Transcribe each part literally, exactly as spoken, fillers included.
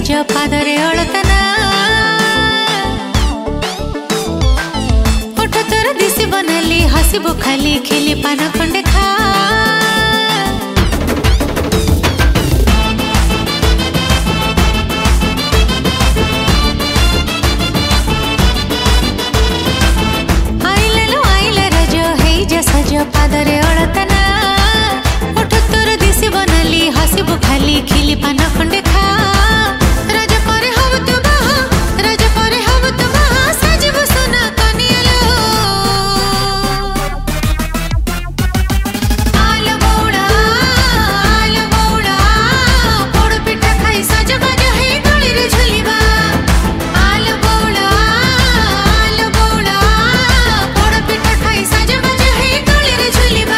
सज पादरे अळतना ओठ तोर दिसी बनली हसिबो खाली खिली पान खंडे खा सज पादरे अळतना ओठ तोर दिसी बनली हसिबो खाली खिली पान खंडे खा रज परे हब तु बाहा रज परे हब तु बाहा सजबो सोना कनियालो आल बौड़ा आल बौड़ा पोड़ पिठा खाई सज बाज हे गली रे झुलिबा आल बौड़ा आल बौड़ा पोड़ पिठा खाई सज बाज हे गली रे झुलिबा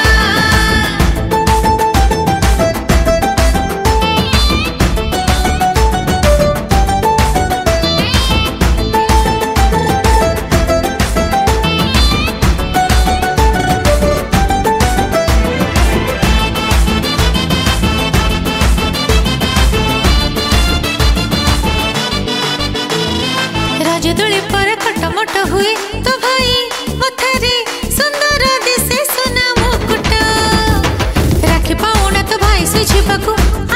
राजदोली पर खटमट हुए तो भाई मथारे सुंदर दिसे सोना मुकुट राखी पाउना तो भाई से छिपाकू